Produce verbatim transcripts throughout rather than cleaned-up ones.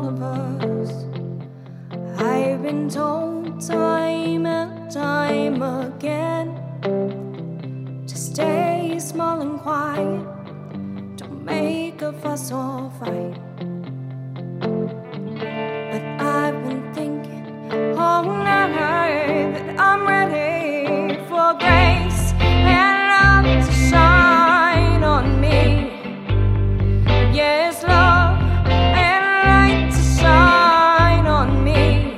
all of us. I've been told time and time again to stay small and quiet, don't make a fuss or fight. But I've been thinking all night that I'm ready for grace and love to shine on me. Yes, love and light to shine on me.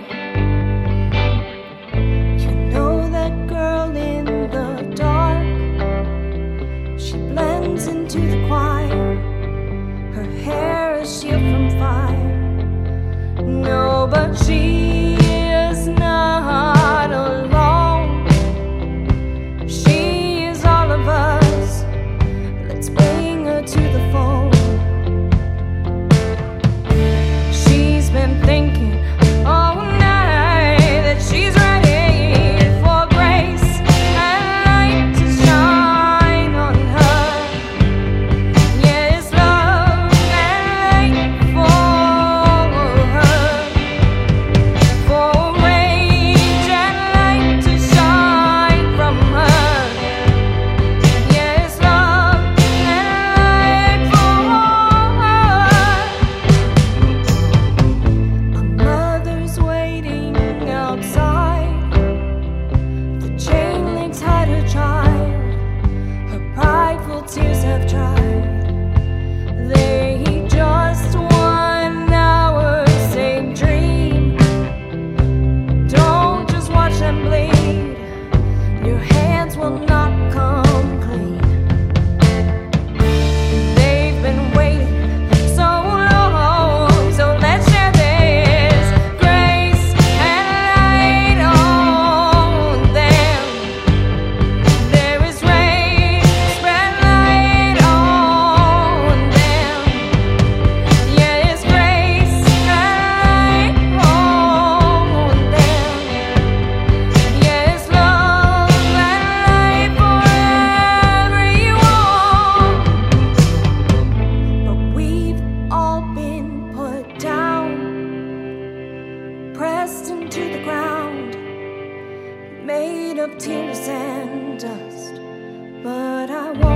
You know that girl in the dark, she blends into the choir. Her hair is shielded from fire. No, but she is not alone. She is all of us. Let's bring her to the fold. She's been thinking all night that she's ready for grace and light to shine on her. Yes, love and light for her, for rage and light to shine from her. Yes, love and light for her. A mother's waiting outside. The chain links hide her child. Her prideful tears have dried. They just want our same dream. Don't just watch them bleed. Your hands will not come clean. They've been waiting so long, so let's share this grace and light on them. There is rain, spread light on them. Yes, grace and light on them. Yes, love and light for everyone. But we've all been put down, pressed into the ground, made of tears and dust. But I won't